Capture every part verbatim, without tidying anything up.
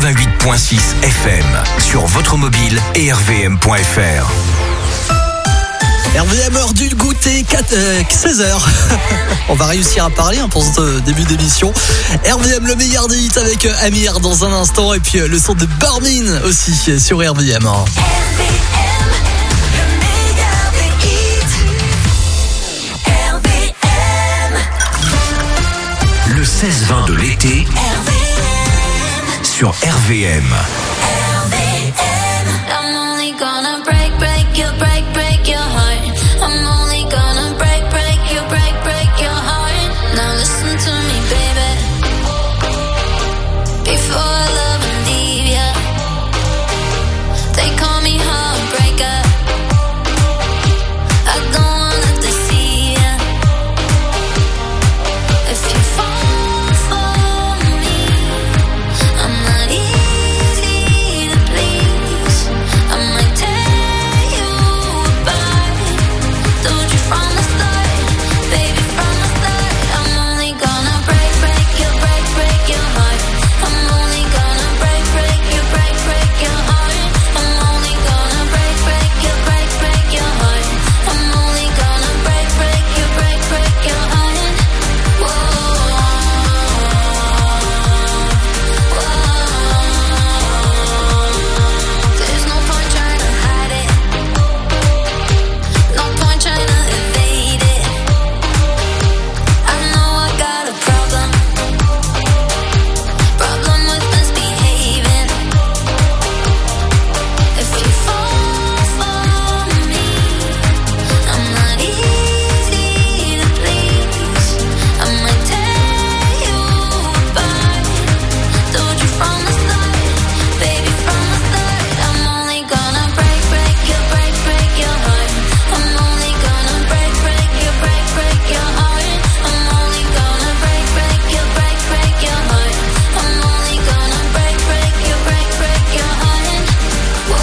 quatre-vingt-huit virgule six F M sur votre mobile et r v m point f r. R V M, heure du goûter, seize heures. On va réussir à parler hein, pour ce début d'émission. R V M, le meilleur des hits avec Amir dans un instant. Et puis le son de Barmin aussi sur R V M. R V M, le meilleur des hits. R V M. Le seize vingt de l'été R V M. Sur R V M. R V M. I'm only gonna break, break your, break, break your heart. I'm only gonna break, break you, break, break your heart. Now listen to me, baby. Before I love and leave ya, they call me heartbreaker. I don't wanna deceive ya. If you fall for me, I'm not easy to please. I might tear you apart. Told you from the start, baby, from the start. I'm only gonna break, break you, break, break your heart. I'm only gonna break, break you, break, break your heart. I'm only gonna break, break you, break, break your heart. I'm only gonna break, break you, break, break your heart. Whoa, whoa. There's no point trying to hide it. No point trying to evade it. I know I got a problem. Problem with misbehaving. If you fall for me, I'm not easy to please. I might tear you apart. Told you from the start, baby, from the start. I'm only gonna break, break you, break, break your heart. I'm only gonna break, break you, break, break your heart. I'm only gonna break, break you, break, break your heart. I'm only gonna break, break you, break, break your heart. Whoa,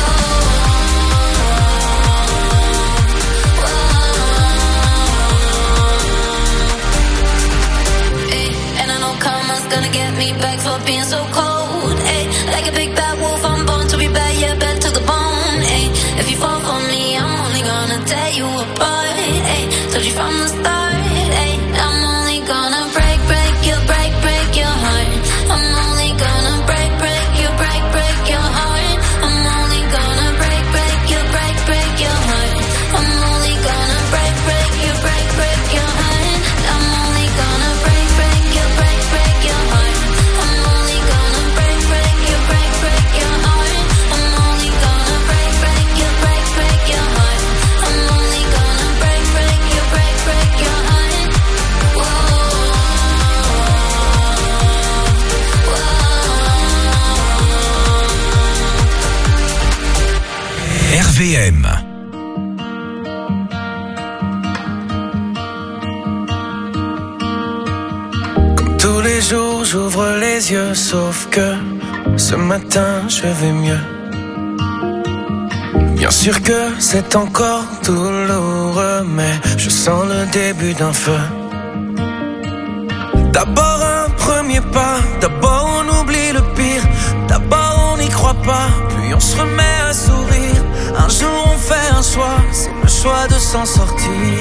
whoa. Ay, and I know karma's gonna get me back for being so cold. Ay, like a big bad wolf, I'm born to be bad, yeah, bad to the bone. Ay, if you fall for me, I'm only gonna tear you apart. Ay, told you from the start. Ay, I'm only gonna break, break you, break, break your heart. I'm only gonna break, break you, break, break your heart. I'm only gonna break, break you, break, break your heart. I'm only gonna break, break you, break, break your heart. I'm only gonna break, break you, break, break your heart. I'm only gonna break, break you, break, break your heart. I'm only gonna break, break you, break, break your heart. I'm only gonna break, break you, break, break your heart. Whoa, whoa. R V M. Comme tous les jours, j'ouvre les yeux, sauf que ce matin, je vais mieux. Bien sûr que c'est encore douloureux, mais je sens le début d'un feu. D'abord un premier pas, d'abord on oublie le pire. D'abord on n'y croit pas, puis on se remet à sourire. Un jour on fait un choix, c'est le choix de s'en sortir.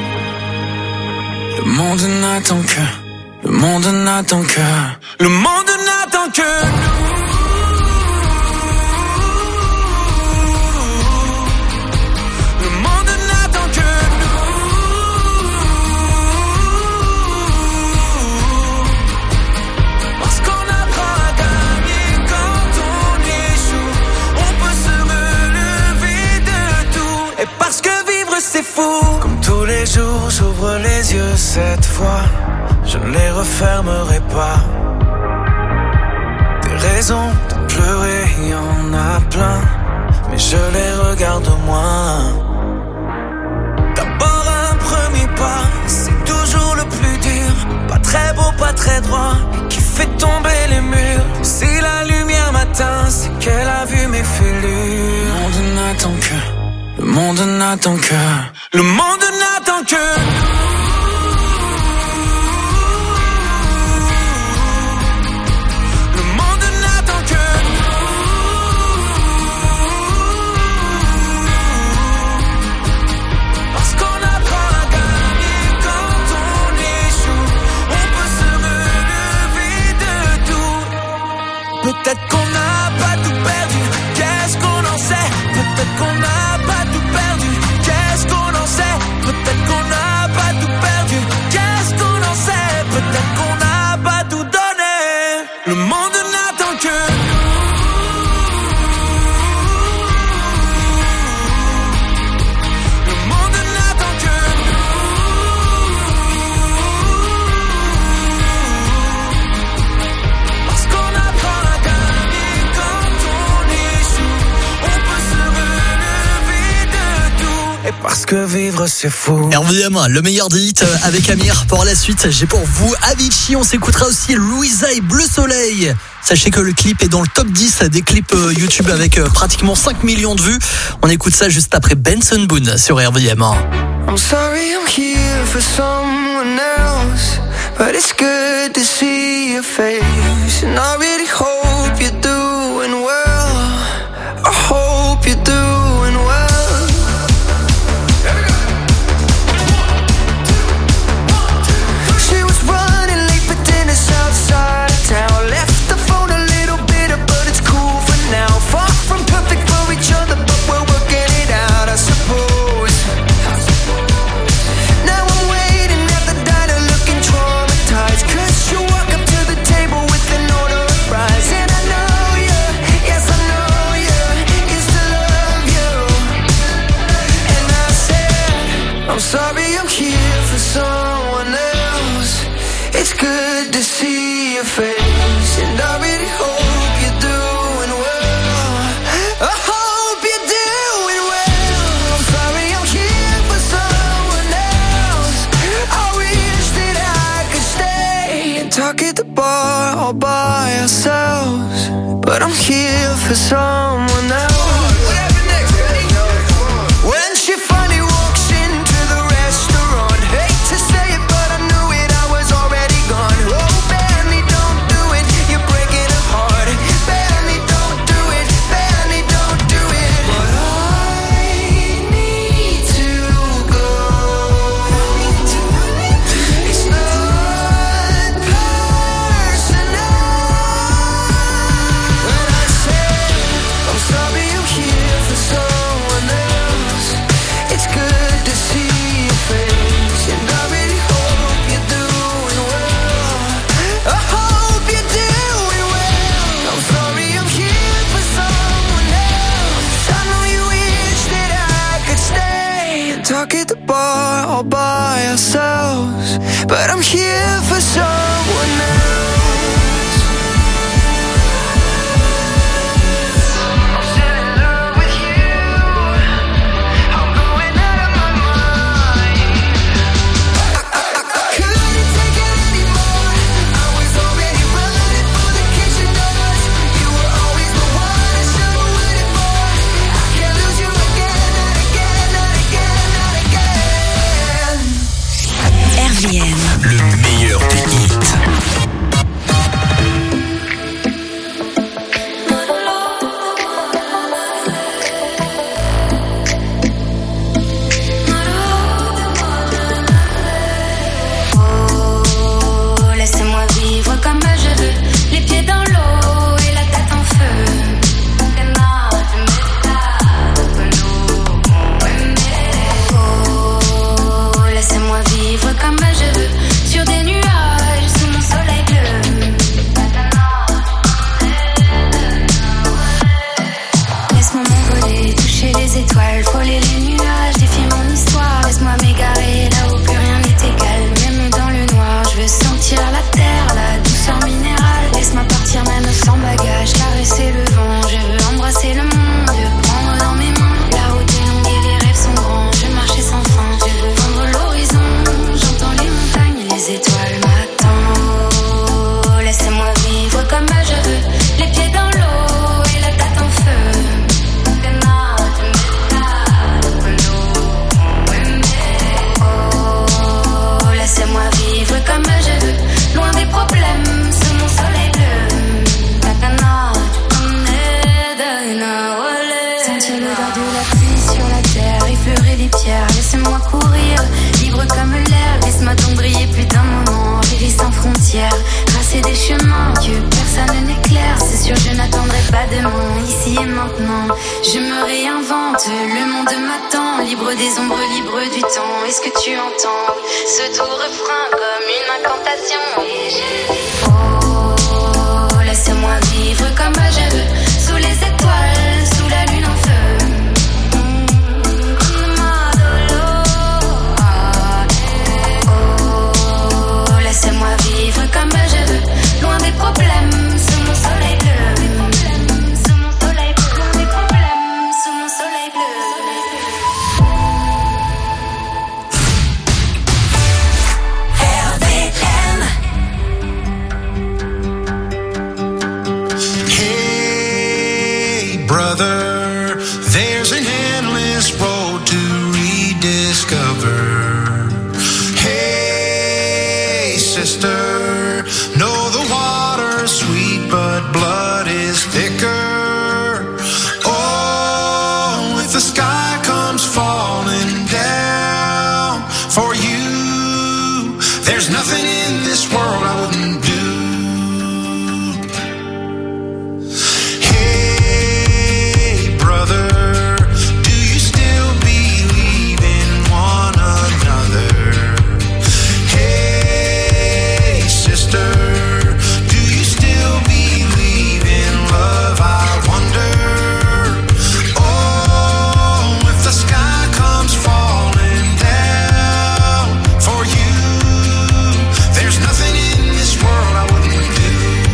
Le monde n'attend que, le monde n'attend que, le monde n'attend que nous. Le monde n'attend que nous. Parce qu'on apprend à gagner quand on échoue. On peut se relever de tout. Et parce que vivre c'est fou. Comme tous les jours j'ouvre les yeux cette fois. Je ne les refermerai pas. Des raisons de pleurer, il y en a plein, mais je les regarde moins. D'abord un premier pas, c'est toujours le plus dur. Pas très beau, pas très droit, et qui fait tomber les murs. Si la lumière m'atteint, c'est qu'elle a vu mes fêlures. Le monde n'attend que, le monde n'attend que, le monde n'attend que nous. Le monde n'attend que nous. Peut-être qu'on n'a pas tout perdu, qu'est-ce qu'on en sait? Peut-être qu'on n'a pas tout perdu, qu'est-ce qu'on en sait? Peut-être qu'on n'a pas tout perdu, qu'est-ce qu'on en sait? Peut-être qu'on n'a pas tout donné. Le monde n'attend que parce que vivre c'est fou. I'm sorry I'm here for someone else, but it's good to see your face. And I really hope you're doing well. I hope you're doing well. Outside of town, left the phone a little bitter, but it's cool for now. Far from perfect for each other, but we're working it out, I suppose. Now I'm waiting at the diner looking traumatized, cause you walk up to the table with an order of fries. And I know you, yes I know you, used to love you. And I said, I'm sorry I'm here for someone else. It's good to see your face, and I really hope you're doing well. I hope you're doing well. I'm sorry I'm here for someone else. I wish that I could stay and talk at the bar all by ourselves, but I'm here for someone else. What happened next? Ready? When she finally walks into the restaurant, hate to say it, but I knew it, I was already gone. Oh, Benny, don't do it, you're breaking her heart. Benny, don't do it, Benny, don't do it. But I need to go. It's not personal. When I said, I'm sorry I'm here for someone else. It's good to see your face, and I really hope you're doing well. I hope you're doing well. I'm sorry I'm here for someone else. I know you wish that I could stay and talk at the bar all by ourselves, but I'm here for someone else. I'm still in love with you. I'm going out of my mind. Couldn't take it anymore. I was already running for the kitchen doors. You were always the one I should have waited for. I can't lose you again, not again, not again, not again. R V M. Le meilleur des hits. dès maintenant. Je me réinvente, le monde m'attend. Libre des ombres, libre du temps. Est-ce que tu entends ce doux refrain comme une incantation? Et je dis oh, laisse-moi vivre comme je veux, sous les étoiles, sous la lune en feu. Oh, laisse-moi vivre comme je veux, loin des problèmes, sous mon soleil bleu. Sous mon soleil bleu, loin des problèmes, sous mon soleil bleu. R V M. Hey, brother, there's an endless road to rediscover. Hey, sister, know the water's sweet, but blood is thicker. Oh, if the sky comes falling down for you, there's nothing in this world I wouldn't do. Hey, brother, do you still believe in one another? Hey, sister, do you still believe in love? I wonder. Oh, if the sky comes falling down for you, there's nothing in this world I wouldn't do.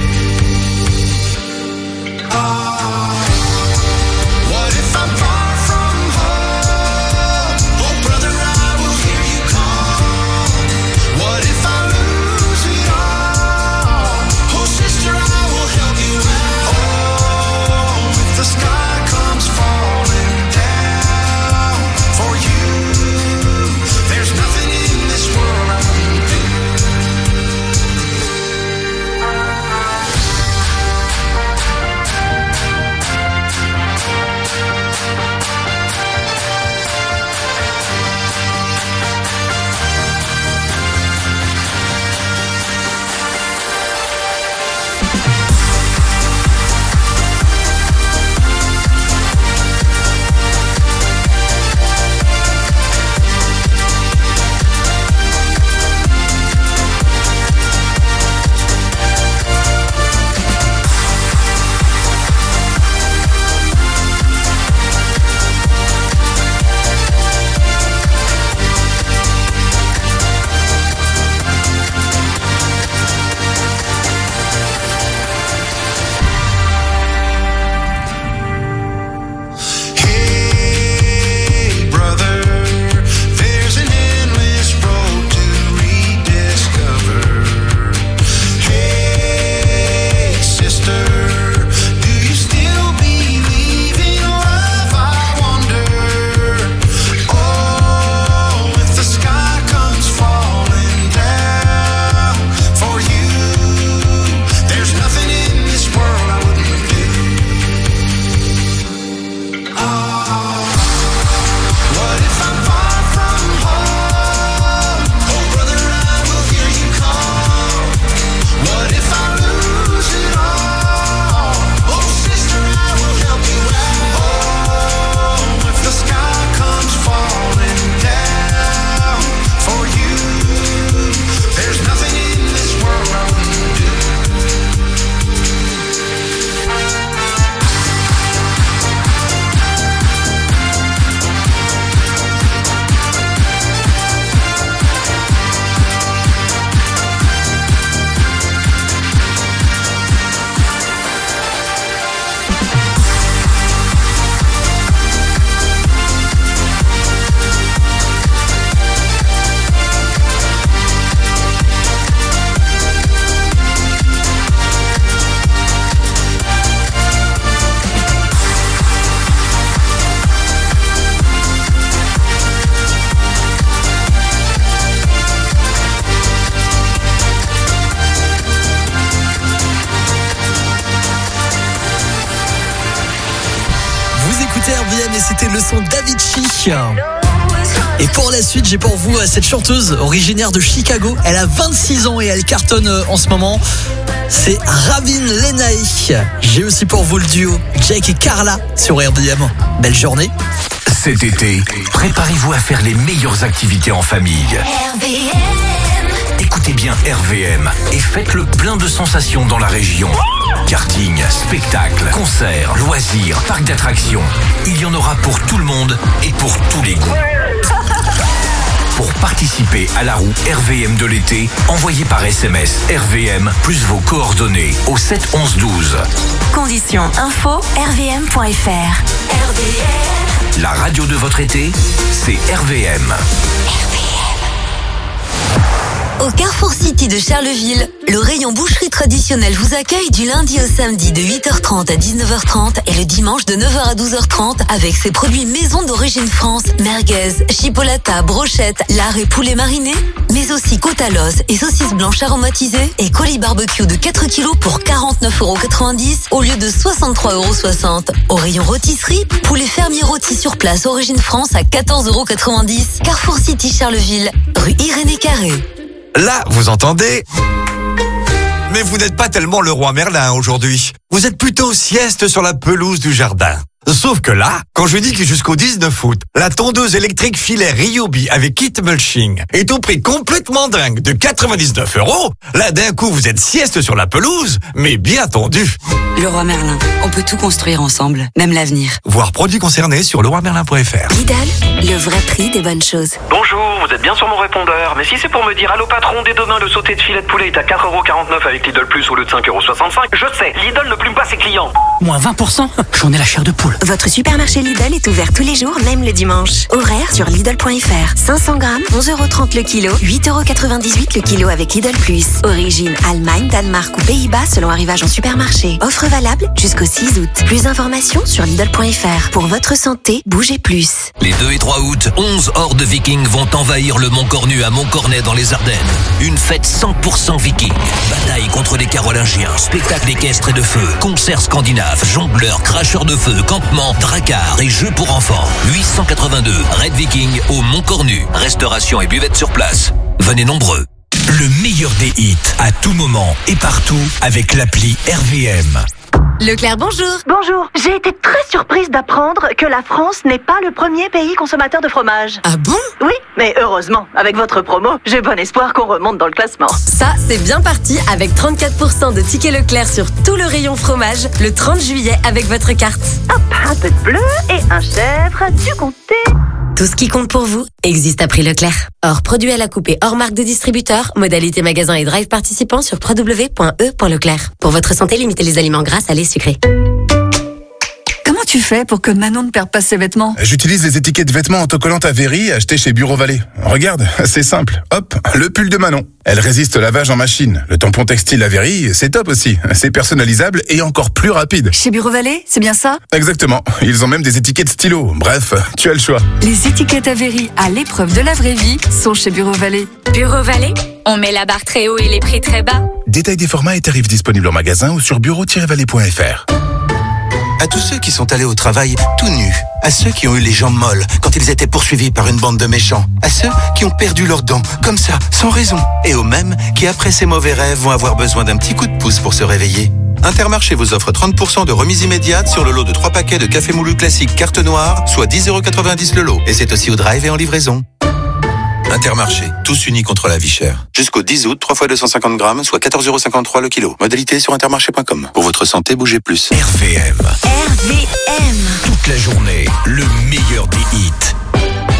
Oh, what if I'm far from home? Oh, brother, I will hear you call. What if I lose it all? Oh, sister, I will help you out. Oh, if the sky comes falling down for you, there's nothing in this world I wouldn't do. Hey, brother, there's an endless road to rediscover. Hey, sister, do you still believe in love? I wonder. Oh, if the sky comes falling down for you, there's nothing in this world I wouldn't do. Oh, what if I'm far from home? Oh, brother, I will hear you call. What if I lose it all? Oh, sister, I will help you out. Oh, if the sky comes falling down for you, there's nothing in this world I wouldn't do. Vous écoutez R V M et c'était le son d'Avicii. Et pour la suite, j'ai pour vous cette chanteuse originaire de Chicago. Elle a vingt-six ans et elle cartonne en ce moment. C'est Ravin Lenae. J'ai aussi pour vous le duo Jake et Carla sur R V M. Belle journée. Cet été, préparez-vous à faire les meilleures activités en famille. R V M. Écoutez bien R V M et faites le plein de sensations dans la région. Karting, spectacles, concerts, loisirs, parcs d'attractions. Il y en aura pour tout le monde et pour tous les goûts. Pour participer à la roue R V M de l'été, envoyez par S M S R V M plus vos coordonnées au sept onze douze. Conditions info r v m point f r. R V M. La radio de votre été, c'est R V M. Au Carrefour City de Charleville, le rayon boucherie traditionnelle vous accueille du lundi au samedi de huit heures trente à dix-neuf heures trente et le dimanche de neuf heures à douze heures trente avec ses produits maison d'origine France, merguez, chipolata, brochette, lard et poulet mariné, mais aussi côte à l'os et saucisses blanches aromatisées et colis barbecue de quatre kilos pour quarante-neuf euros quatre-vingt-dix au lieu de soixante-trois euros soixante. Au rayon rôtisserie, poulet fermier rôti sur place origine France à quatorze euros quatre-vingt-dix. Carrefour City Charleville, rue Irénée Carré. Là, vous entendez ? Mais vous n'êtes pas tellement le roi Merlin aujourd'hui. Vous êtes plutôt sieste sur la pelouse du jardin. Sauf que là, quand je dis que jusqu'au dix-neuf août, la tondeuse électrique filaire Ryobi avec kit mulching est au prix complètement dingue de quatre-vingt-dix-neuf euros, là d'un coup vous êtes sieste sur la pelouse, mais bien tondu. Le roi Merlin, on peut tout construire ensemble, même l'avenir. Voir produits concernés sur le roi merlin point f r. Lidl, le vrai prix des bonnes choses. Bonjour, vous êtes bien sur mon répondeur. Mais si c'est pour me dire allô patron, dès demain le sauté de filet de poulet est à quatre euros quarante-neuf avec Lidl Plus au lieu de cinq euros soixante-cinq, je sais, Lidl ne plume pas ses clients. Moins vingt pour cent. J'en ai la chair de poule. Votre supermarché Lidl est ouvert tous les jours, même le dimanche. Horaire sur Lidl point f r. cinq cents grammes, onze euros trente le kilo, huit euros quatre-vingt-dix-huit le kilo avec Lidl Plus. Origine Allemagne, Danemark ou Pays-Bas selon arrivage en supermarché. Offre valable jusqu'au six août. Plus d'informations sur Lidl point f r. Pour votre santé, bougez plus. Les deux et trois août, onze hordes vikings vont envahir le Mont Cornu à Montcornet dans les Ardennes. Une fête cent pour cent viking. Bataille contre les Carolingiens, spectacle équestre et de feu, concerts scandinaves, jongleurs, cracheurs de feu, campements, dracars et jeux pour enfants. huit cent quatre-vingt-deux, Red Viking au Mont Cornu. Restauration et buvette sur place. Venez nombreux. Le meilleur des hits à tout moment et partout avec l'appli R V M. Leclerc, bonjour. Bonjour, j'ai été très surprise d'apprendre que la France n'est pas le premier pays consommateur de fromage. Ah bon? Oui, mais heureusement, avec votre promo, j'ai bon espoir qu'on remonte dans le classement. Ça, c'est bien parti avec trente-quatre pour cent de tickets Leclerc sur tout le rayon fromage le trente juillet avec votre carte. Hop, un peu de bleu et un chèvre, du comté. Tout ce qui compte pour vous existe à prix Leclerc. Hors produit à la coupe et hors marque de distributeur, modalité magasin et drive participant sur w w w point e point leclerc. Pour votre santé, limitez les aliments gras, salés, sucrés. Comment tu fais pour que Manon ne perde pas ses vêtements? J'utilise les étiquettes vêtements autocollantes Avery achetées chez Bureau Vallée. Regarde, c'est simple. Hop, le pull de Manon. Elle résiste au lavage en machine. Le tampon textile Avery, c'est top aussi. C'est personnalisable et encore plus rapide. Chez Bureau Vallée, c'est bien ça? Exactement. Ils ont même des étiquettes stylo. Bref, tu as le choix. Les étiquettes Avery à l'épreuve de la vraie vie sont chez Bureau Vallée. Bureau Vallée, on met la barre très haut et les prix très bas. Détail des formats et tarifs disponibles en magasin ou sur bureau tiret vallée point f r. À tous ceux qui sont allés au travail tout nus, à ceux qui ont eu les jambes molles quand ils étaient poursuivis par une bande de méchants, à ceux qui ont perdu leurs dents, comme ça, sans raison, et aux mêmes qui, après ces mauvais rêves, vont avoir besoin d'un petit coup de pouce pour se réveiller. Intermarché vous offre trente pour cent de remise immédiate sur le lot de trois paquets de café moulu classique carte noire, soit dix euros quatre-vingt-dix le lot. Et c'est aussi au drive et en livraison. Intermarché, tous unis contre la vie chère. Jusqu'au dix août, trois fois deux cent cinquante grammes, soit quatorze euros cinquante-trois le kilo. Modalité sur intermarché point com. Pour votre santé, bougez plus. R V M. R V M. Toute la journée, le meilleur des hits.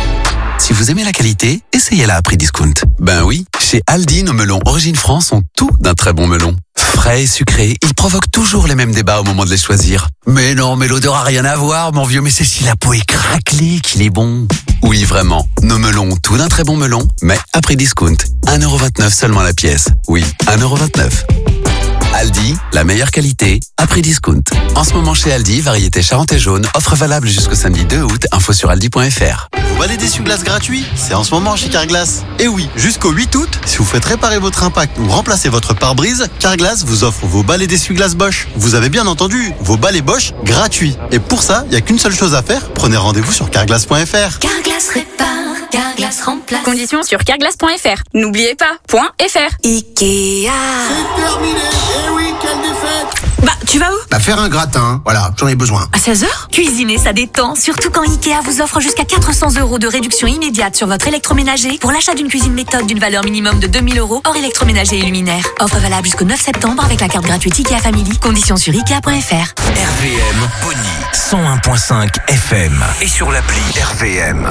Si vous aimez la qualité, essayez-la à prix discount. Ben oui, chez Aldi, nos melons Origine France ont tout d'un très bon melon. Frais et sucrés, ils provoquent toujours les mêmes débats au moment de les choisir. Mais non, mais l'odeur a rien à voir, mon vieux, mais c'est si la peau est craquelée qu'il est bon. Oui, vraiment, nos melons ont tout d'un très bon melon, mais à prix discount. un euro vingt-neuf seulement la pièce. Oui, un euro vingt-neuf. Aldi, la meilleure qualité, à prix discount. En ce moment chez Aldi, variété Charente et jaune, offre valable jusqu'au samedi deux août, info sur aldi point f r. Vous balai d'essuie-glace gratuit, c'est en ce moment chez Carglass. Et oui, jusqu'au huit août, si vous faites réparer votre impact ou remplacer votre pare-brise, Carglass vous offre vos balais d'essuie-glace Bosch. Vous avez bien entendu, vos balais Bosch gratuits. Et pour ça, il n'y a qu'une seule chose à faire, prenez rendez-vous sur carglass point f r. Carglass répare, Carglass Carglass remplace. Conditions sur carglass point f r. N'oubliez pas, point .fr. Ikea. C'est terminé. Eh oui, quelle défaite. Bah, tu vas où? Bah, faire un gratin. Voilà, j'en ai besoin. À seize heures? Cuisiner, ça détend. Surtout quand Ikea vous offre jusqu'à quatre cents euros de réduction immédiate sur votre électroménager pour l'achat d'une cuisine méthode d'une valeur minimum de deux mille euros hors électroménager et luminaire. Offre valable jusqu'au neuf septembre avec la carte gratuite Ikea Family. Conditions sur ikea point f r. R V M Bonny cent un virgule cinq F M et sur l'appli R V M.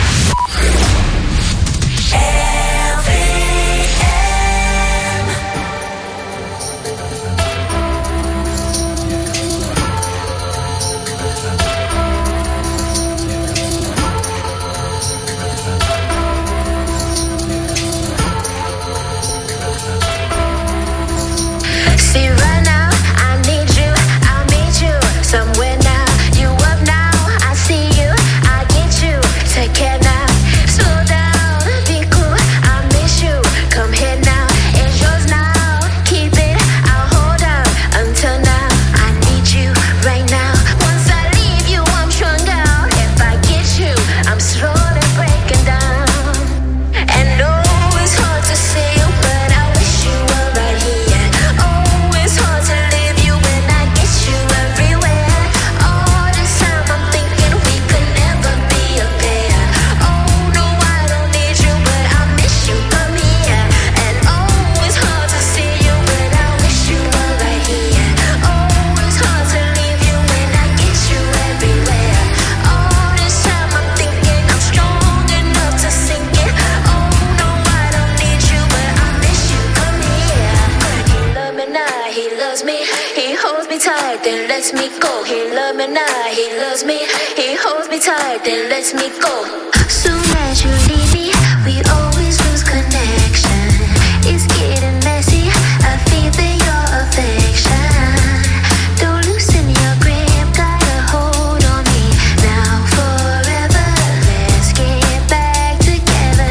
See right now, I need you, I'll meet you somewhere now. You up now, I see you, I get you. Take care now, slow down, be cool, I miss you. Come here now, it's yours now. Keep it, I'll hold out until now. I need you right now. Once I leave you, I'm stronger. If I get you, I'm slowly breaking down. And oh, it's hard to see you, but I wish you were right here. Oh, it's hard to leave you when I get you everywhere. All this time I'm thinking we could never be a pair. Oh no, I don't need you, but I miss you. Come here. And oh, it's hard to see you, but I wish you were right here. Oh, it's hard to leave you when I get you everywhere. All this time I'm thinking I'm strong enough to sink it. Oh no, I don't need you, but I miss you. Come here. He love me now, he loves me. He holds me tight, then lets me go. He love me now, he loves me. He holds me tight, then lets me go. Soon as you leave me, we always lose connection. It's getting messy. I feel that your affection. Don't loosen your grip, got a hold on me now forever. Let's get back together.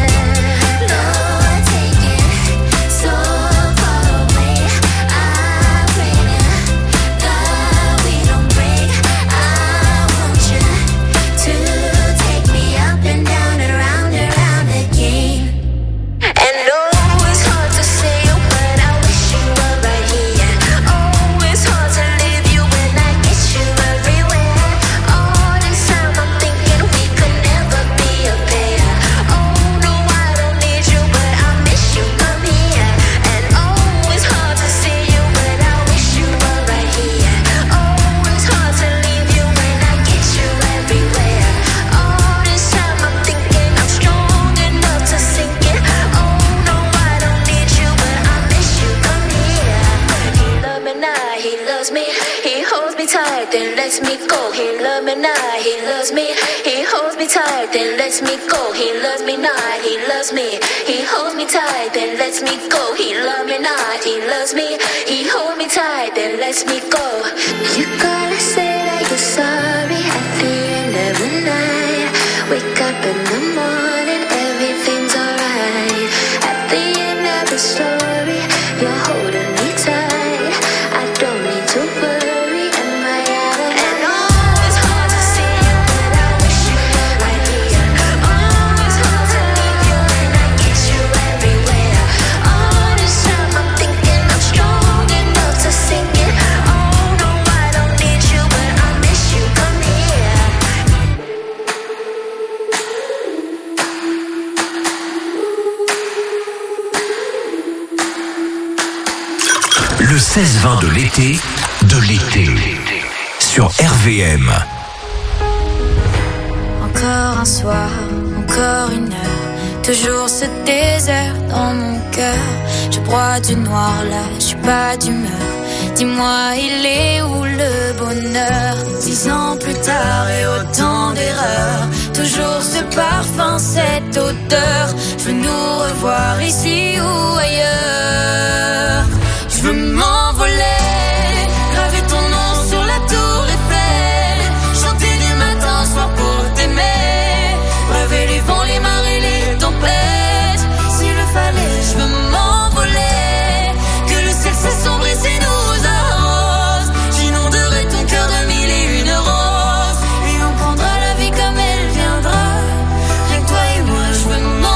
Lord, take it so far away. I pray to God we don't break. I want you to take me up and down and around and around again. And oh, it's hard to say you, but I wish you were right here. Oh, it's hard to leave you when I get you everywhere. All this time I'm thinking we could never be a pair. Oh no, I don't need you, but I miss you. Come here. And oh, it's hard to see you, but I wish you were right here. Oh, it's hard to leave you when I get you everywhere. All this time I'm thinking I'm strong enough to sink it. Oh no, I don't need you, but I miss you. Come here. He love me now, he loves me. He holds me tight, then lets me go. He love me now, he loves me. He holds me tight, then lets me go. He loves me now, he loves me. He holds me tight, then lets me go. He love me now, he loves me. He holds me tight, then lets me go. You gotta say that you're sorry at the end of the night. Wake up in the morning, everything's alright. At the end of the story, you're holding me tight. I don't need to worry, am I out of and oh, it's hard to see you, but I wish you were right here. Oh, it's hard to leave you when I get you everywhere. All this time I'm thinking I'm strong enough to sink it. Oh no, I don't need you, but I miss you. Come here. Le seize vingt de l'été, de l'été, sur R V M. Encore un soir, encore une heure, toujours ce désert dans mon cœur. Je broie du noir là, je suis pas d'humeur. Dis-moi, il est où le bonheur? Dix ans plus tard et autant d'erreurs, toujours ce parfum, cette odeur. Je veux nous revoir ici ou ailleurs. Je veux m'envoler, graver ton nom sur la tour Eiffel, chanter du matin au soir pour t'aimer, braver les vents, les marées, les tempêtes. S'il le fallait, je veux m'envoler, que le ciel s'assombrisse et nous arrose. J'inonderai ton cœur de mille et une roses, et on prendra la vie comme elle viendra. Rien que toi et moi, je veux m'envoler.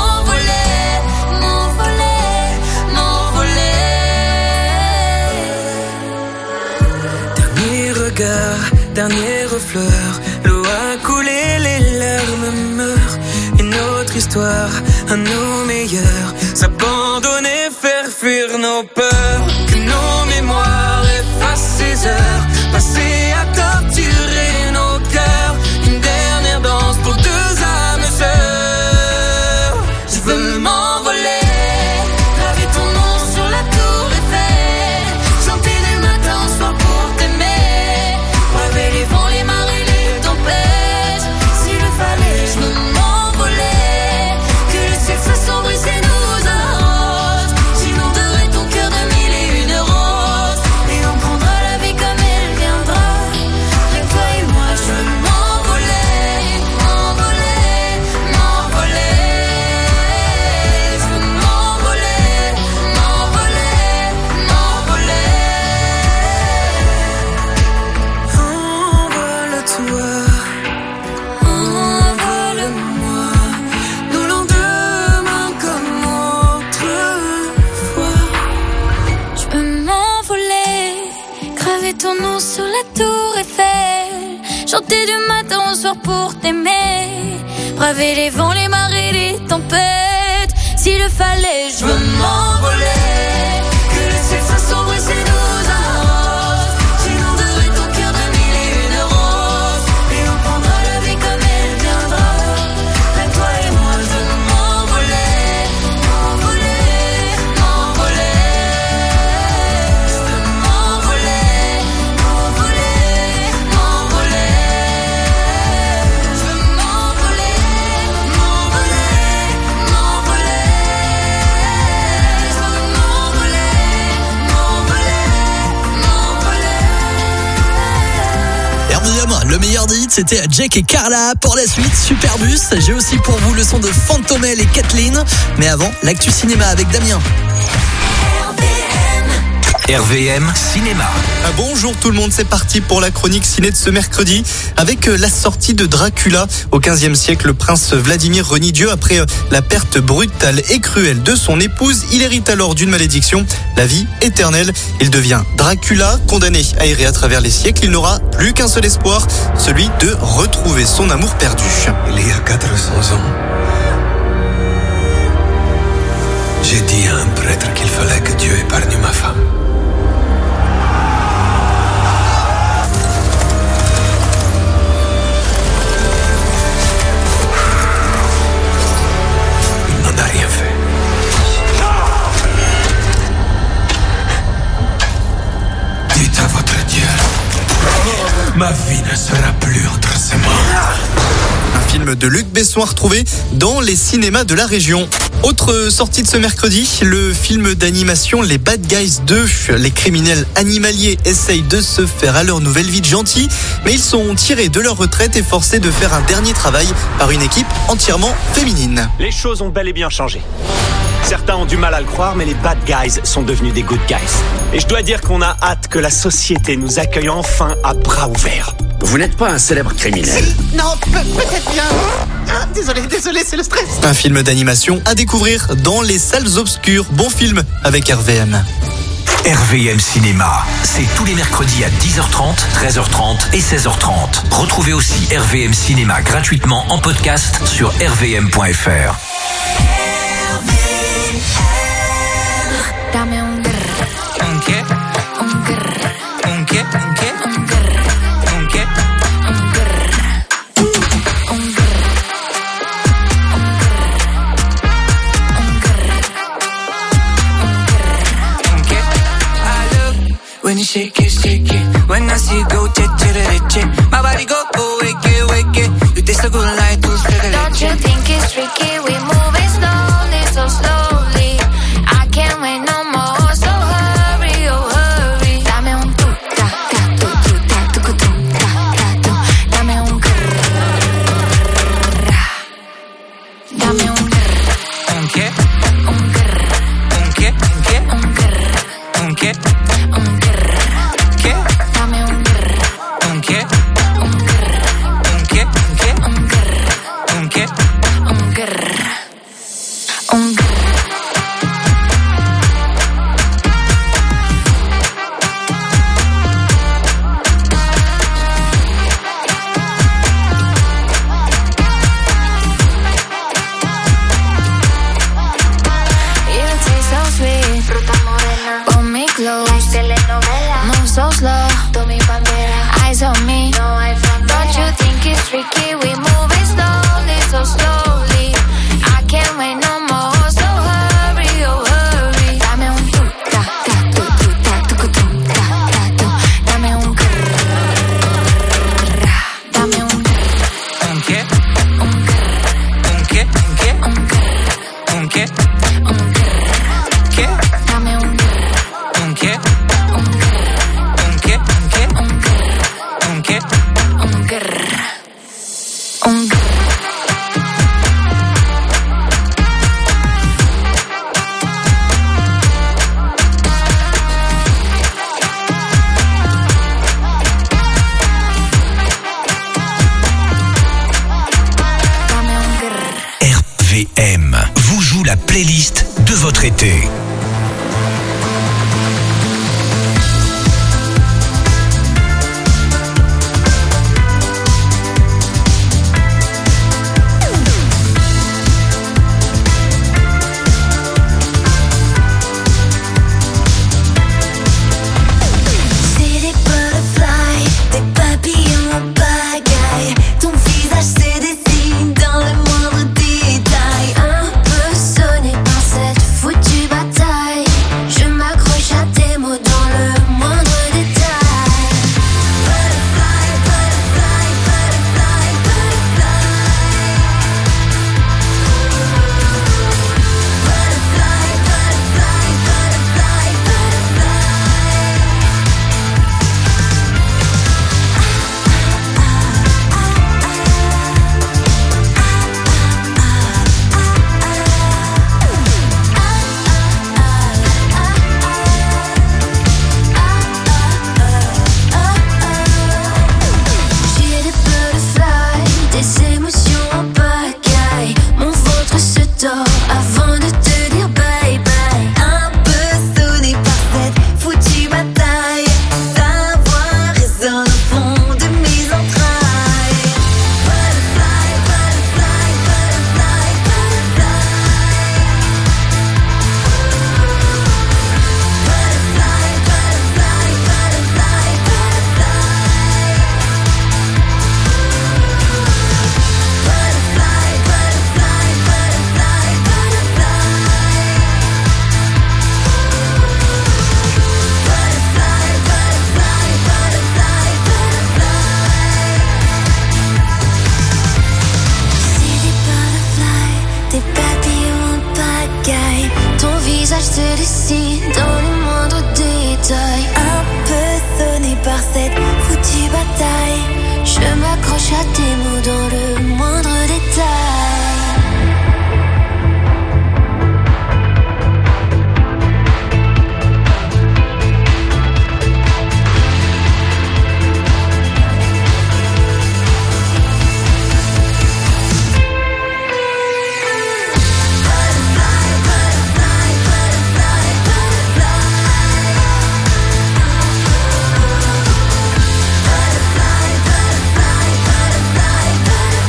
tard, dernier refleur. L'eau a coulé, les larmes meurent. Une autre histoire, un nous meilleur. S'abandonner, faire fuir nos peurs. Que nos mémoires effacent ces heures passées à torturer nos cœurs. Une dernière danse pour deux âmes sœurs. Je veux m'envoler, graver ton nom sur la tour Eiffel. Chanter du matin au soir pour t'aimer. Braver les vents, les marées, les tempêtes. S'il le fallait, je veux m'envoler. Que le ciel s'assombrisse et nous arrose. J'inonderai ton cœur de mille et une roses. Et on prendra la vie comme elle viendra. Avec toi et moi, je veux m'envoler, m'envoler, m'envoler. Je veux m'envoler, m'envoler, m'envoler. Envole-toi, envole-moi. Nos lendemains comme autrefois. Je peux m'envoler, graver ton nom sur la tour Eiffel. Chanter du matin au soir pour t'aimer. Braver les vents, les marées, les tempêtes. S'il le fallait, je veux m'envoler. Que le ciel s'assombrisse et nous arrose. J'inonderai ton cœur de mille et une roses. Et on prendra la vie comme elle viendra. Avec toi et moi, je veux m'envoler, m'envoler, m'envoler. Je veux m'envoler, m'envoler, m'envoler. Je veux m'envoler, m'envoler, m'envoler. Je veux m'envoler, m'envoler, m'envoler. R V M, le meilleur des hits, c'était Jake et Carla. Pour la suite, Superbus. J'ai aussi pour vous le son de Fantomel et Kathleen. Mais avant, l'actu cinéma avec Damien. R V M Cinéma. Ah, bonjour tout le monde, c'est parti pour la chronique ciné de ce mercredi avec euh, la sortie de Dracula. Au quinzième siècle, le prince Vladimir renie Dieu après euh, la perte brutale et cruelle de son épouse. Il hérite alors d'une malédiction, la vie éternelle. Il devient Dracula, condamné à errer à travers les siècles. Il n'aura plus qu'un seul espoir, celui de retrouver son amour perdu. Il y a quatre cents ans, j'ai dit à un prêtre qu'il fallait que Dieu épargne ma femme. Il n'en a rien fait. Dites à votre Dieu, ma vie ne sera plus entre ses mains. Un film de Luc Besson à retrouver dans les cinémas de la région. Autre sortie de ce mercredi, le film d'animation Les Bad Guys deux. Les criminels animaliers essayent de se faire à leur nouvelle vie de gentils, mais ils sont tirés de leur retraite et forcés de faire un dernier travail par une équipe entièrement féminine. Les choses ont bel et bien changé. Certains ont du mal à le croire, mais les bad guys sont devenus des good guys. Et je dois dire qu'on a hâte que la société nous accueille enfin à bras ouverts. Vous n'êtes pas un célèbre criminel. Non, pe- peut-être bien. Ah, désolé, désolé, c'est le stress. Un film d'animation à découvrir dans les salles obscures. Bon film avec R V M. R V M Cinéma, c'est tous les mercredis à dix heures trente, treize heures trente et seize heures trente. Retrouvez aussi R V M Cinéma gratuitement en podcast sur r v m point f r. Dame un grr. ¿Un qué? Un grr. ¿Un qué? ¿Un qué? Un grr. ¿Un qué? Un grr. Un grr. Un grr. ¿Un qué? I love when you shake it, shake it. When I see you go, che, che, che, che. My body go, go, wake it, wake it. You taste so good like two straight. Don't you think it's tricky? We moving slowly, so slowly. I can't wait no more, so hurry, oh hurry. Dame un tu, ta, ta, tu, tu, ta, la playlist de votre été. Butterfly, butterfly, butterfly, butterfly.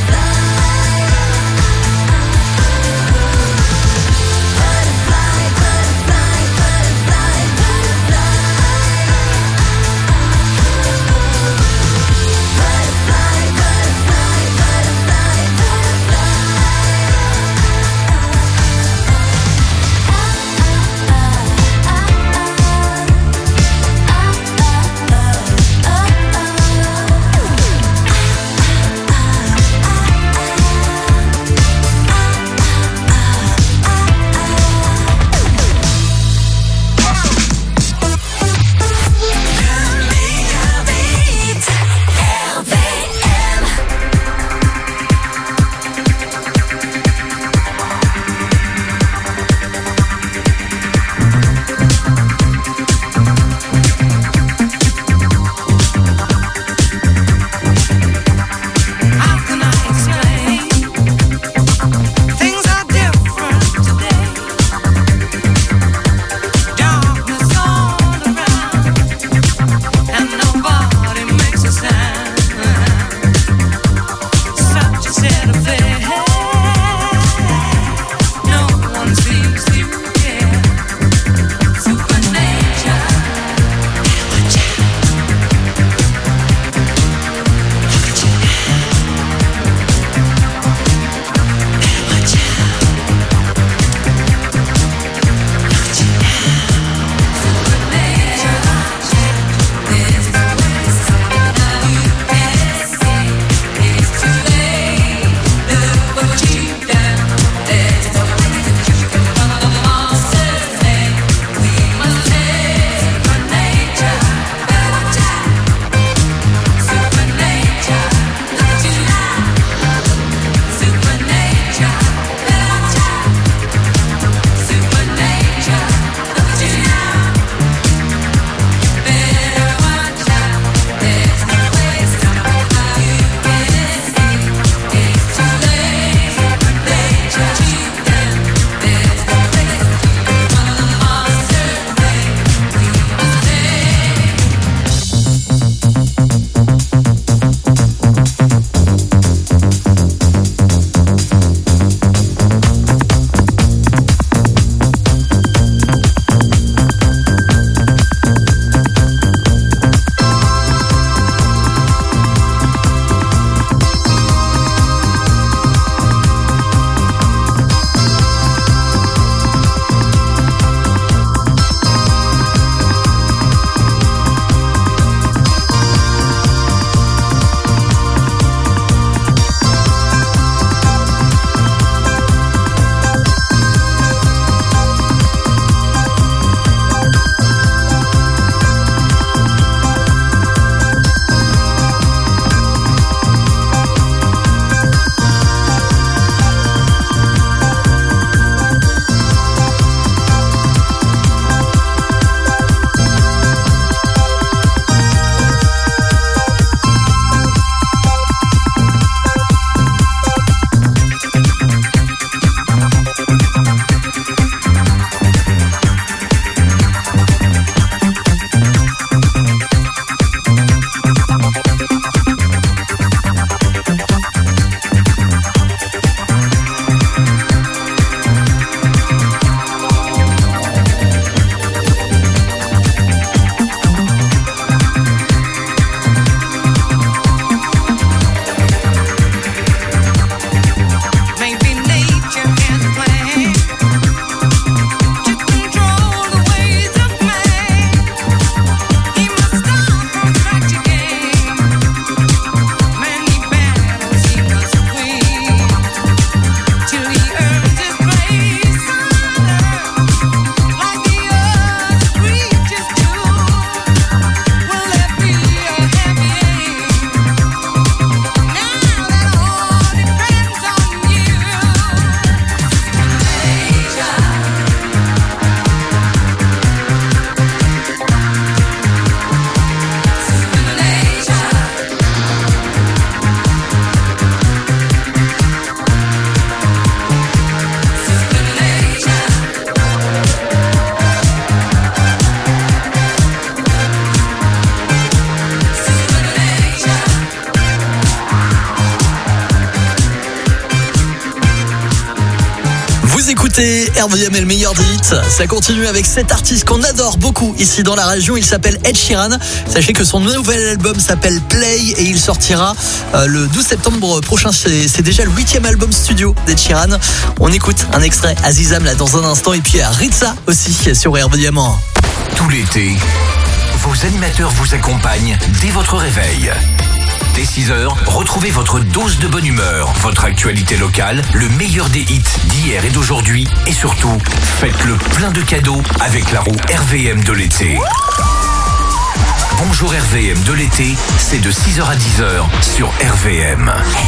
écoutez R V M et le meilleur des hits. Ça continue avec cet artiste qu'on adore beaucoup ici dans la région. Il s'appelle Ed Sheeran. Sachez que son nouvel album s'appelle Play et il sortira euh, le douze septembre prochain. C'est, c'est déjà le huitième album studio d'Ed Sheeran. On écoute un extrait Azizam là dans un instant et puis à Ritza aussi sur R V M. Tout l'été, vos animateurs vous accompagnent dès votre réveil. Dès six heures, retrouvez votre dose de bonne humeur, votre actualité locale, le meilleur des hits d'hier et d'aujourd'hui et surtout, faites le plein de cadeaux avec la roue R V M de l'été. Bonjour R V M de l'été, c'est de six heures à dix heures sur R V M.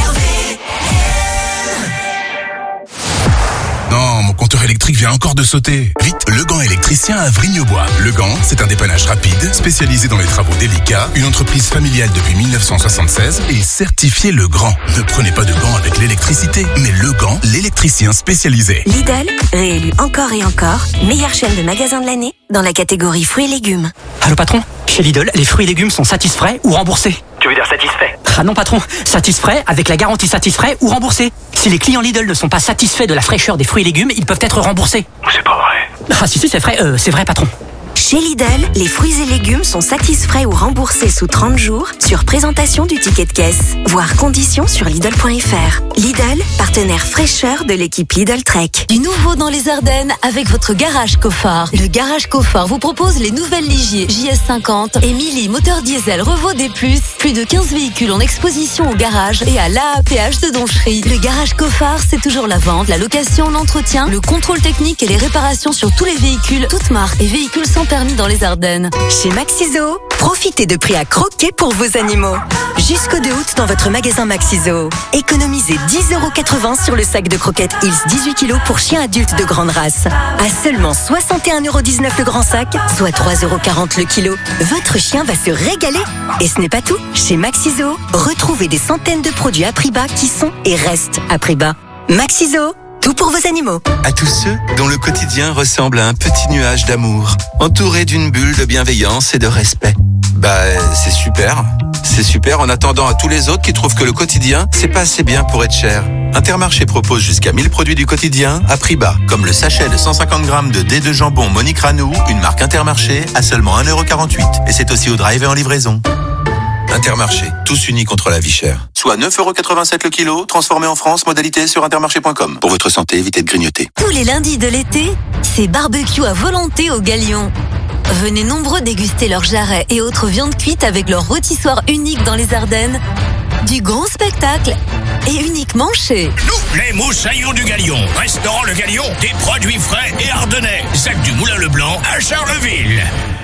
Non, mon compteur électrique vient encore de sauter. Vite, Legrand électricien à Vrigne-Bois. Legrand, c'est un dépannage rapide, spécialisé dans les travaux délicats, une entreprise familiale depuis dix-neuf cent soixante-seize et certifié Legrand. Ne prenez pas de gants avec l'électricité, mais Legrand, l'électricien spécialisé. Lidl, réélu encore et encore, meilleure chaîne de magasins de l'année dans la catégorie fruits et légumes. Allô patron, chez Lidl, les fruits et légumes sont satisfaits ou remboursés. Tu veux dire satisfait? Ah non patron, satisfaits avec la garantie satisfait ou remboursé. Si les clients Lidl ne sont pas satisfaits de la fraîcheur des fruits et légumes, ils peuvent être remboursés. C'est pas vrai. Ah si si c'est vrai, euh, c'est vrai patron. Chez Lidl, les fruits et légumes sont satisfaits ou remboursés sous trente jours sur présentation du ticket de caisse. Voir conditions sur Lidl point F R. Lidl, partenaire fraîcheur de l'équipe Lidl Trek. Du nouveau dans les Ardennes avec votre garage Cofard. Le garage Cofard vous propose les nouvelles Ligier J S cinquante et Mili moteur diesel Revo D plus. Plus de quinze véhicules en exposition au garage et à l'A A P H de Donchery. Le garage Cofard, c'est toujours la vente, la location, l'entretien, le contrôle technique et les réparations sur tous les véhicules, toutes marques et véhicules sans permis dans les Ardennes. Chez Maxiso, profitez de prix à croquer pour vos animaux. Jusqu'au deux août dans votre magasin Maxiso. Économisez dix euros quatre-vingts sur le sac de croquettes Hills dix-huit kilos pour chiens adultes de grande race. À seulement soixante et un euros dix-neuf le grand sac, soit trois euros quarante le kilo. Votre chien va se régaler. Et ce n'est pas tout. Chez Maxiso, retrouvez des centaines de produits à prix bas qui sont et restent à prix bas. Maxiso, tout pour vos animaux. À tous ceux dont le quotidien ressemble à un petit nuage d'amour, entouré d'une bulle de bienveillance et de respect. Bah, c'est super. C'est super en attendant à tous les autres qui trouvent que le quotidien, c'est pas assez bien pour être cher. Intermarché propose jusqu'à mille produits du quotidien à prix bas, comme le sachet de cent cinquante grammes de dés de jambon Monique Ranou, une marque Intermarché, à seulement un euro quarante-huit. Et c'est aussi au drive et en livraison. Intermarché, tous unis contre la vie chère. Soit neuf euros quatre-vingt-sept le kilo, transformé en France, modalité sur intermarché point com. Pour votre santé, évitez de grignoter. Tous les lundis de l'été, c'est barbecue à volonté au Galion. Venez nombreux déguster leurs jarrets et autres viandes cuites avec leur rôtissoir unique dans les Ardennes. Du grand spectacle et uniquement chez Nous, les moussaillons du Galion. Restaurant Le Galion, des produits frais et ardennais. Sac du Moulin Le Blanc à Charleville.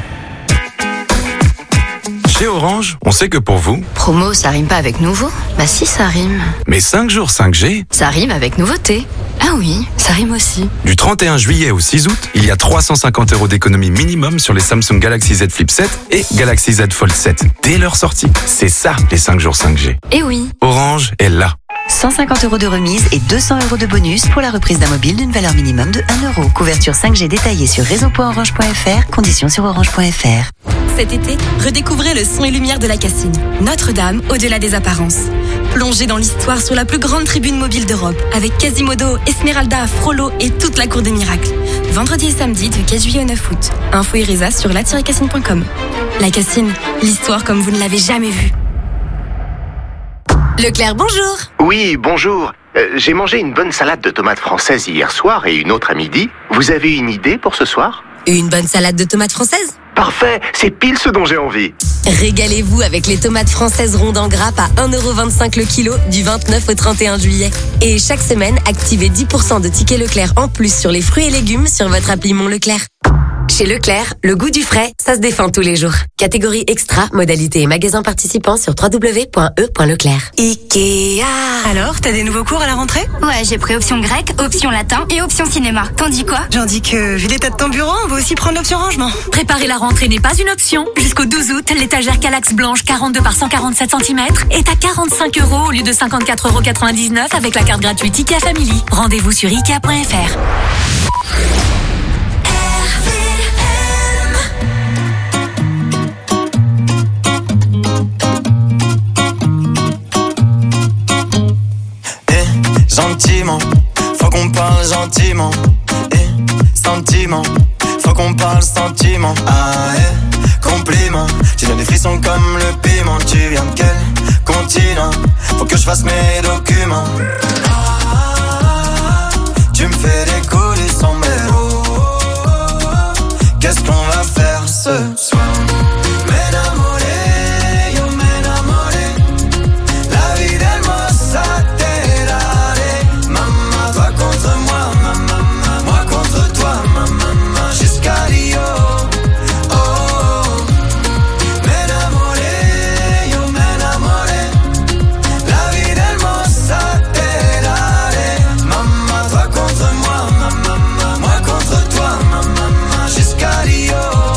Chez Orange, on sait que pour vous... Promo, ça rime pas avec nouveau? Bah si, ça rime. Mais cinq jours cinq G... Ça rime avec nouveauté. Ah oui, ça rime aussi. Du trente et un juillet au six août, il y a trois cent cinquante euros d'économie minimum sur les Samsung Galaxy Z Flip sept et Galaxy Z Fold sept. Dès leur sortie. C'est ça, les cinq jours cinq G. Eh oui. Orange est là. cent cinquante euros de remise et deux cents euros de bonus pour la reprise d'un mobile d'une valeur minimum de un euro. Couverture cinq G détaillée sur réseau point orange point F R. Conditions sur orange point F R. Cet été, redécouvrez le son et lumière de la Cassine. Notre-Dame, au-delà des apparences. Plongez dans l'histoire sur la plus grande tribune mobile d'Europe, avec Quasimodo, Esmeralda, Frollo et toute la cour des miracles. Vendredi et samedi du quinze juillet au neuf août. Info et résa sur la tiret cassine point com. La Cassine, l'histoire comme vous ne l'avez jamais vue. Leclerc, bonjour. Oui, bonjour. Euh, j'ai mangé une bonne salade de tomates françaises hier soir et une autre à midi. Vous avez une idée pour ce soir? Une bonne salade de tomates françaises? Parfait, c'est pile ce dont j'ai envie. Régalez-vous avec les tomates françaises rondes en grappe à un euro vingt-cinq le kilo du vingt-neuf au trente et un juillet. Et chaque semaine, activez dix pour cent de tickets Leclerc en plus sur les fruits et légumes sur votre appli Mon Leclerc. Chez Leclerc, le goût du frais, ça se défend tous les jours. Catégorie extra, modalité et magasin participant sur w w w point e point leclerc. Ikea. Alors, t'as des nouveaux cours à la rentrée? Ouais, j'ai pris option grec, option latin et option cinéma. T'en dis quoi? J'en dis que, vu l'état de ton bureau, on va aussi prendre l'option rangement. Préparer la rentrée n'est pas une option. Jusqu'au douze août, l'étagère Calax blanche quarante-deux par cent quarante-sept centimètres est à quarante-cinq euros au lieu de cinquante-quatre euros quatre-vingt-dix-neuf avec la carte gratuite Ikea Family. Rendez-vous sur ikea point F R. Gentiment, faut qu'on parle gentiment. Sentiment, faut qu'on parle sentiment. Ah eh, compliment. Tu donnes des frissons comme le piment. Tu viens de quel continent? Faut que je fasse mes documents. Ah, tu me fais décoller sans mélo. Qu'est-ce qu'on va faire ce soir? M'enamoré, yo m'enamoré. La vie d'hermosa te daré. Maman, toi contre moi, maman, moi contre toi, maman, jusqu'à Rio. Oh, oh. M'enamoré, yo m'enamoré. La vie d'hermosa te daré. Maman, toi contre moi, maman, moi contre toi, maman, jusqu'à Rio.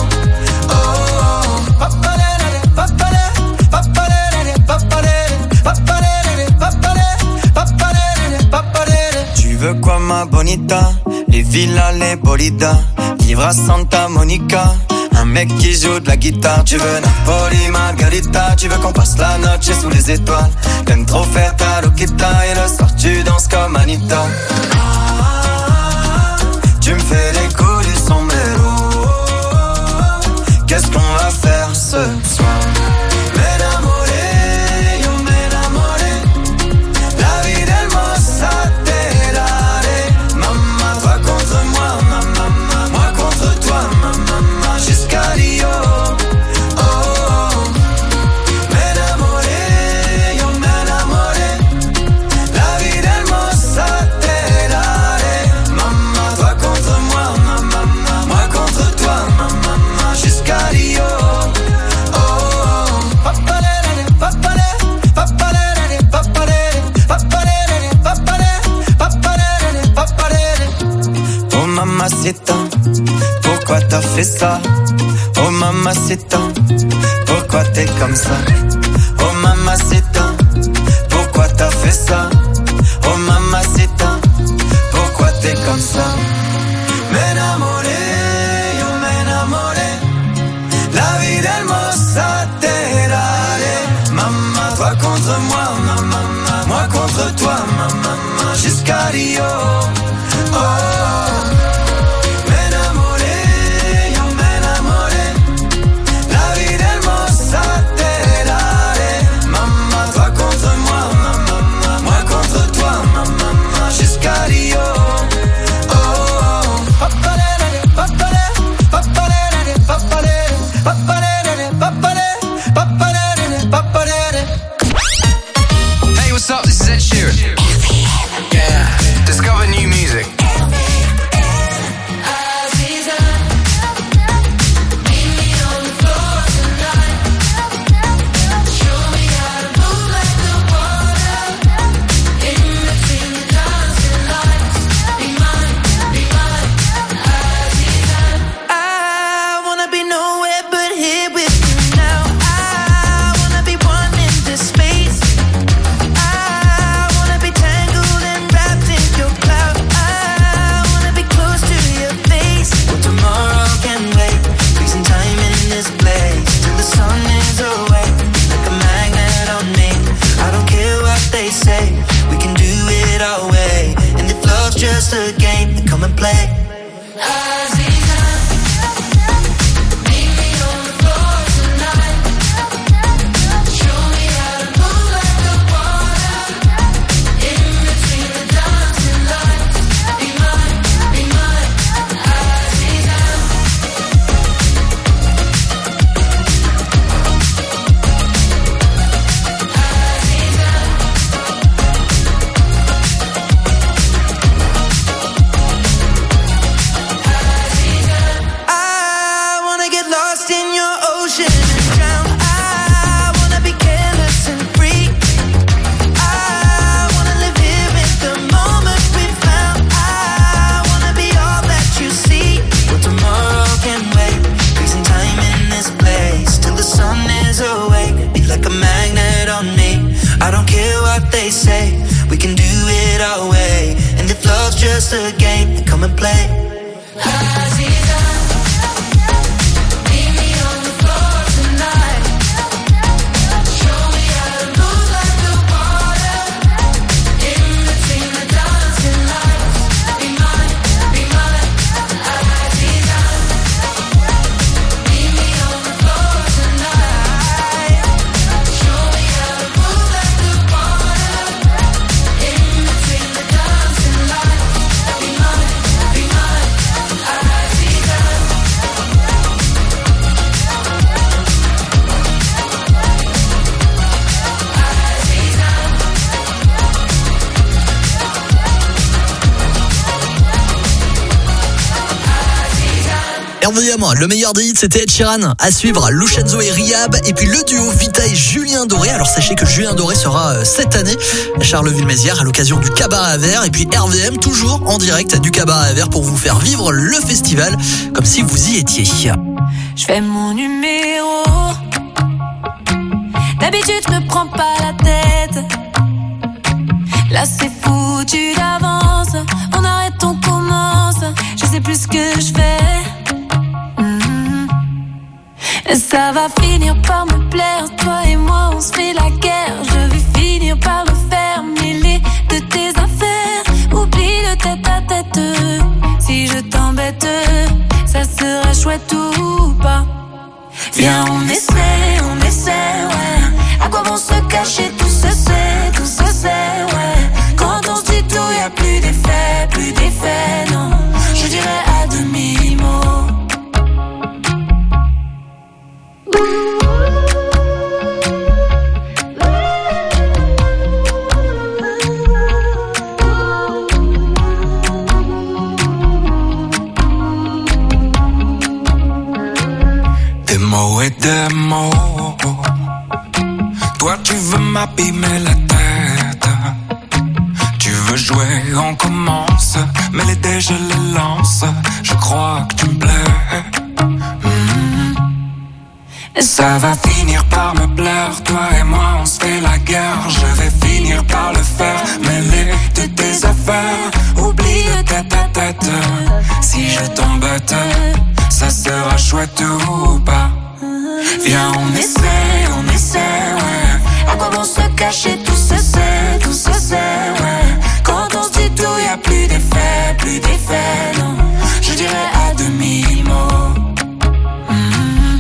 Tu veux quoi ma bonita? Les villas, les bolidas. Vivre à Santa Monica. Un mec qui joue de la guitare. Tu veux Napoli, Margarita. Tu veux qu'on passe la noche sous les étoiles. T'aimes trop faire ta loquita. Et le soir tu danses comme Anita. Ah, tu me fais les coups du sombrero. Qu'est-ce qu'on va faire ce soir? M'enamoré, yo m'enamoré. La vie d'hermosa te daré. Maman, toi contre moi, maman, moi contre toi, maman, jusqu'à Rio. Oh, oh. M'enamoré, yo m'enamoré. La vie d'hermosa te daré. Maman, toi contre moi, maman, moi contre toi, maman, jusqu'à Rio. Oh mamacita, pourquoi t'as fait ça? Oh mamacita, pourquoi t'es comme ça? Oh mamacita, pourquoi t'as fait ça? Oh mamacita, pourquoi t'es comme ça? M'enamoré, yo m'enamoré. La vie d'hermosa te daré. Maman, toi contre moi, maman, moi contre toi, maman, jusqu'à Rio. Oh, oh. M'enamoré, yo m'enamoré. La vie d'hermosa te daré. Maman, toi contre moi, maman, moi contre toi, maman, jusqu'à Rio. Oh, oh. Papalé, papalé, papalé, papalé, papalé, papalé, papalé, papalé. Hey, what's up? This is Ed Sheeran. Yeah, discover new music. I wanna be nowhere but here with you now. I wanna be one in this space. I wanna be tangled and wrapped in your cloud. I wanna be close to your face. Well, tomorrow can wait. Freezing time in this place till the sun is away. Like a magnet on me. I don't care what they say. We can do it our way. And if love's just a game, then come and play. I wanna get lost in your ocean and drown. I wanna be careless and free. I wanna live here in the moment we found. I wanna be all that you see. Well, tomorrow can wait. Freezing time in this place till the sun is awake. Be like a magnet on me. I don't care what they say. We can do it our way. And if love's just a game, then come and play. Je fais mon numéro. D'habitude je me prends pas la tête. Là c'est foutu d'avance. On arrête, on commence. Je sais plus ce que je fais. Mm-hmm. Ça va finir par me plaire. Toi et moi on se fait la guerre. Je vais finir par le faire. Mêler de tes affaires. Oublie le tête à tête. Si je t'embête, ça sera chouette ou pas. Viens on essaie, on essaie, ouais. À quoi vont se cacher, tout se sait, tout se sait, ouais. Quand on se dit tout, y'a plus d'effet, plus d'effet, non. Je dirais à demi-mot. Des mots et des mots. Toi tu veux m'abîmer la tête. Tu veux jouer, on commence. Mais les dés je les lance. Je crois que tu me plais. Mmh. Ça va finir par me plaire. Toi et moi on se fait la guerre. Je vais finir par le faire. Mêler de tes affaires. Oublie le tête à tête. Si je t'embête, ça sera chouette ou pas. Viens on essaie, on essaie, ouais. À quoi vont se cacher, tout se sait, tout se sait, ouais. Quand on se dit tout, y'a plus d'effet, plus d'effet, non. Je dirais à demi-mot. Mm-hmm.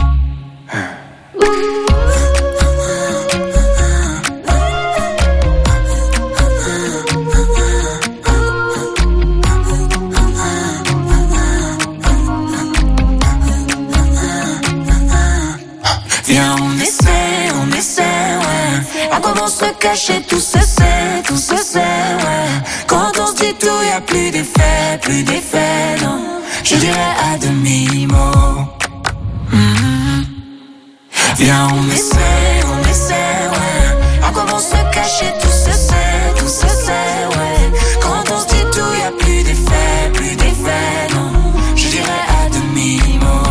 Viens on essaie, on essaie, ouais. À quoi vont se cacher, tout se sait, tout se sait, ouais. Quand on se dit tout, y'a plus d'effet, plus d'effet, non. Je dirais à demi-mot. Mm-hmm. Viens on essaie, on essaie, ouais. À quoi vont se cacher, tout se sait, tout se sait, ouais. Quand on se dit tout, y'a plus d'effet, plus d'effet, non. Je dirais à demi-mot.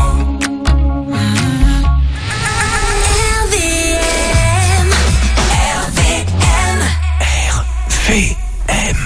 V M.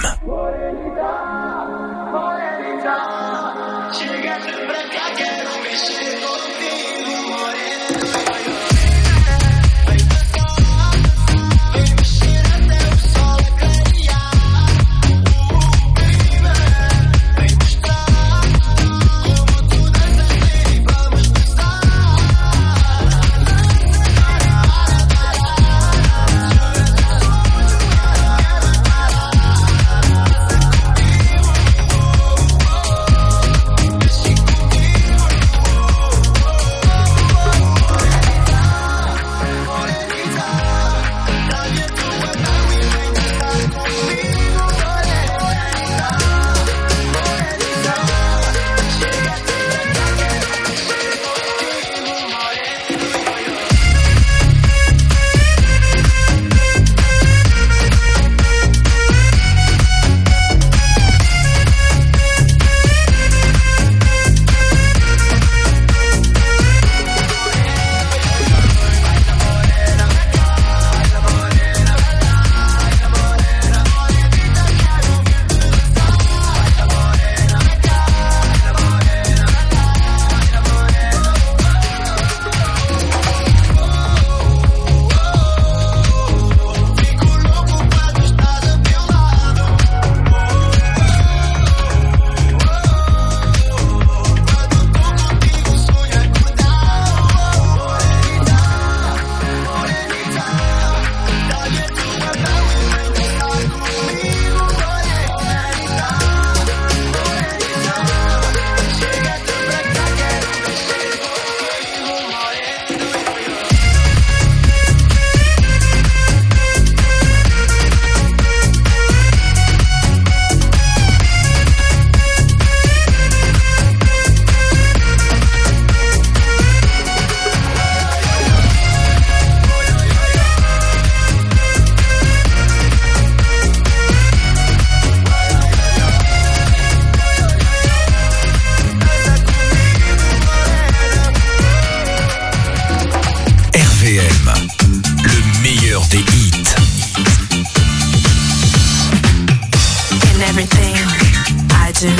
do.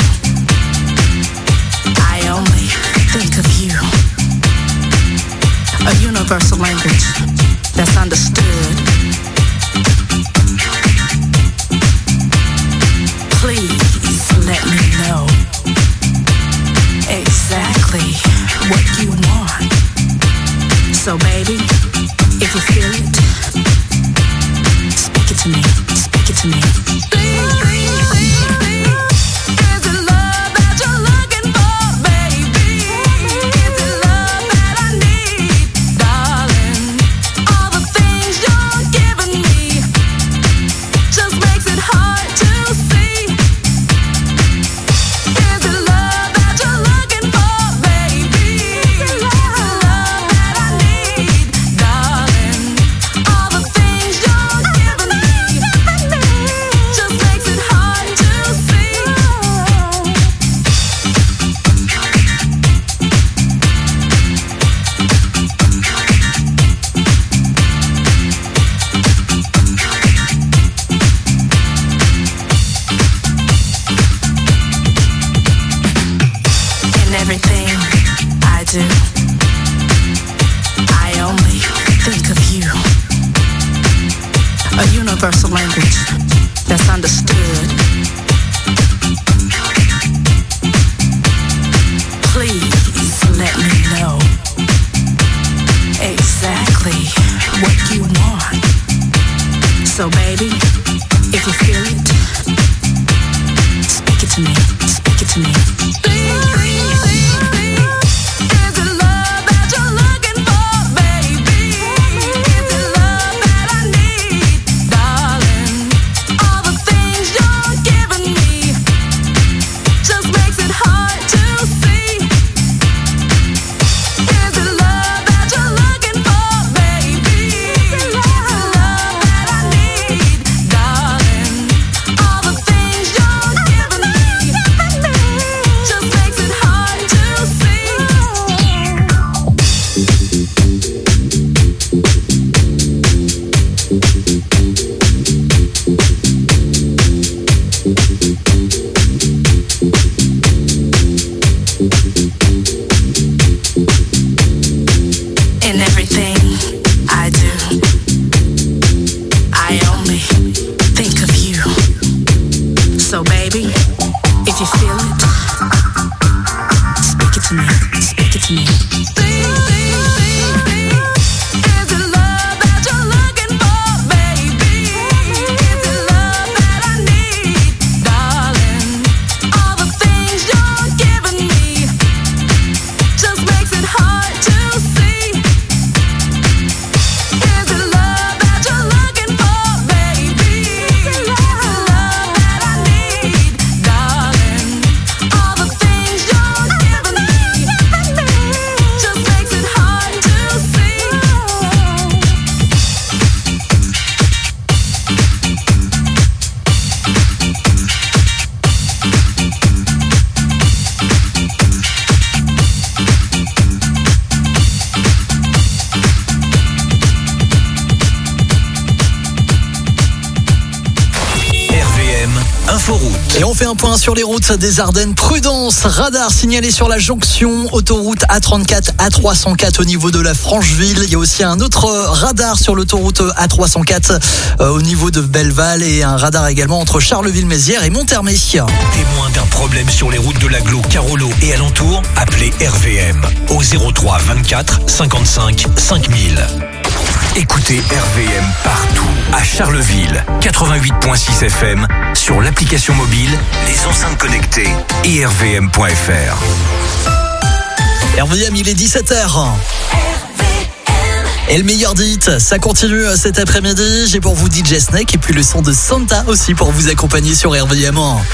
I only think of you. A universal language that's understood. Please let me know exactly what you want. So baby, if you feel it, speak it to me, speak it to me. Universal language that's understood. Please let me know exactly what you want. So baby, if you feel it, speak it to me, speak it to me. Et on fait un point sur les routes des Ardennes. Prudence, radar signalé sur la jonction autoroute A trente-quatre, A trois cent quatre au niveau de la Francheville. Il y a aussi un autre radar sur l'autoroute A trois cent quatre euh, au niveau de Belleval et un radar également entre Charleville-Mézières et Monthermé. Témoin d'un problème sur les routes de l'Agglo, Carolo et alentour, appelez R V M au zéro trois vingt-quatre cinquante-cinq cinq mille. Écoutez R V M partout, à Charleville, quatre-vingt-huit virgule six F M, sur l'application mobile, les enceintes connectées et R V M point F R. R V M, il est dix-sept heures. Et le meilleur dit, ça continue cet après-midi. J'ai pour vous D J Snake et puis le son de Santa aussi pour vous accompagner sur R V M.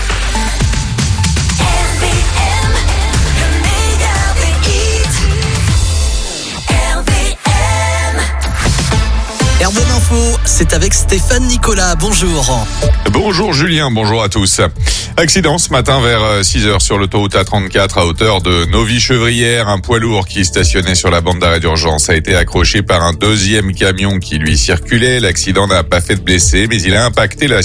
R V M Info, c'est avec Stéphane Nicolas. Bonjour. Bonjour Julien, bonjour à tous. Accident ce matin vers six heures sur l'autoroute A trente-quatre à hauteur de Novy-Chevrières. Un poids lourd qui stationnait sur la bande d'arrêt d'urgence a été accroché par un deuxième camion qui lui circulait. L'accident n'a pas fait de blessés, mais il a impacté la